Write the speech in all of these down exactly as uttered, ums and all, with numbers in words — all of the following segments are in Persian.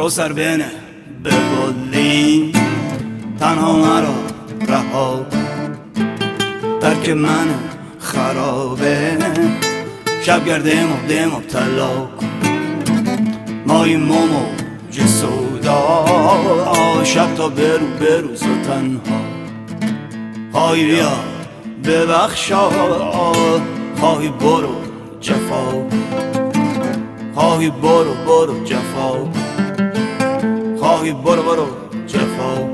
رو سر بینه به بلین تنها مرا رها درک من خرابه شب گردم و دم و طلا مای مومو جسودا شب تا برو بروز و تنها خواهی بیا ببخشا خواهی برو جفا خواهی برو برو جفا خواهی برو برو جفا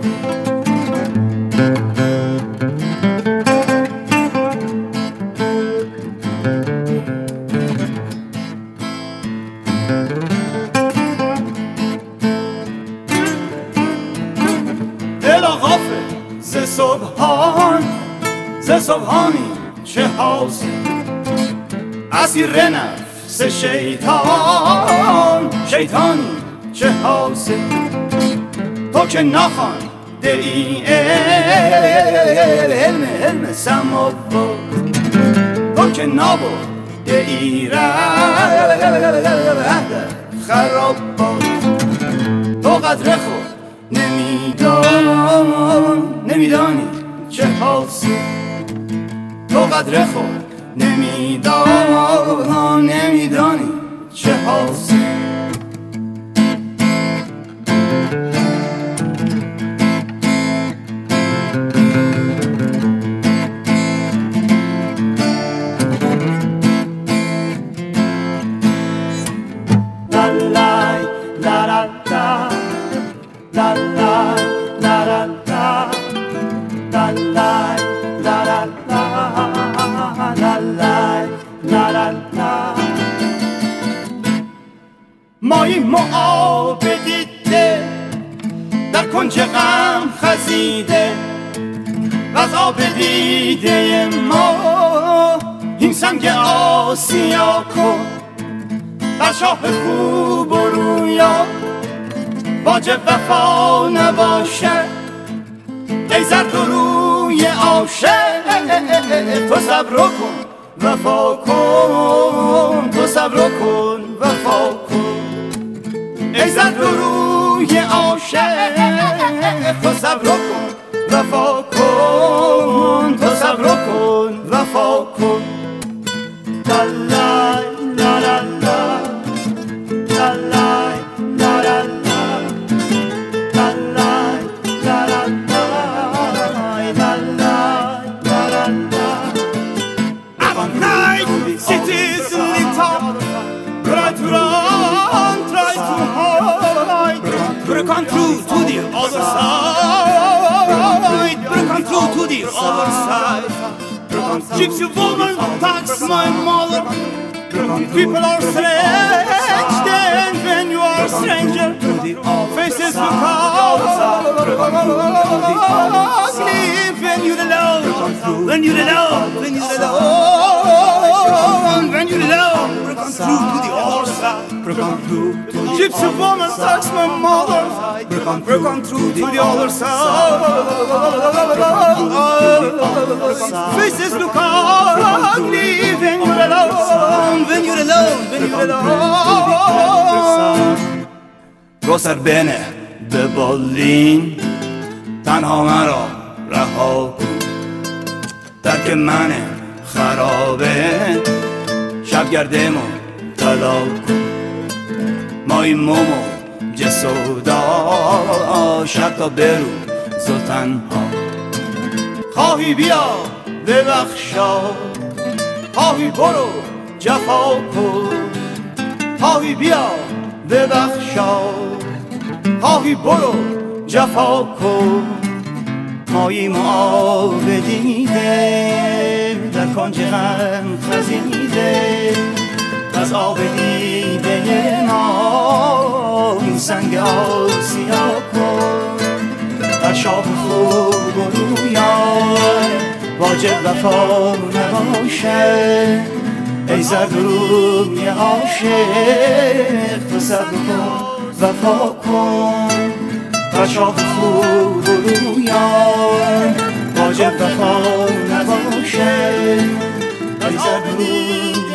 دل غافل ز صبحان ز صبحانی چه حاصل اسیر نفس شیطان شیطانی چه حاصل تو که نخوانده ای علم علم سماوات تو که نبرده ای ره خرابات تو قدر خود نمیدان نمیدانی چه حاصل تو قدر خود نمیدان نمیدانی چه حاصل لا لا لا لا لا لا لا لا لا لا مایی معاب دیده در کنج غم خزیده و از آب دیده ما این سنگ آسیا کن بر شاه خوب و رویا واجب وفا نباشه ای زرد و روی عاشق تو صبر کن وفا کن تو صبر کن وفا کن ای زرد و روی عاشق تو صبر کن وفا کن تو صبر کن وفا کن لا لا لا لا لا لا لا cities lit up, try to run, try to hide, break on through to the other side, break on through to the other side. Gypsy woman attacks my mother. People are strange then when you are a stranger. Faces look ugly when you're alone, when you're alone, when you're alone, when you're alone. Break on through to the other side. Gypsy woman attacks my mother. Break on through to the other side. Faces look ugly when you're alone, when you're alone, when you're alone. رو سر بینه به بالین تنها مرا رها کن درک من خرابه شب گردم و طلا کن مای مومو جسودا شب تا برو زو تنها خواهی بیا ببخشا خواهی برو جفا کن خواهی بیا ببخشا خواهی برو جفا کن مایی معاب دیده در کنج غم خزیده از آب دیده ما این سنگ آسیا کن در شاه خوب و رویان واجب وفا نباشه ای زرد روی عاشق تو صبر کن وفا کن در شاه خوب و رویان واجب وفا نباشه ای زرد روی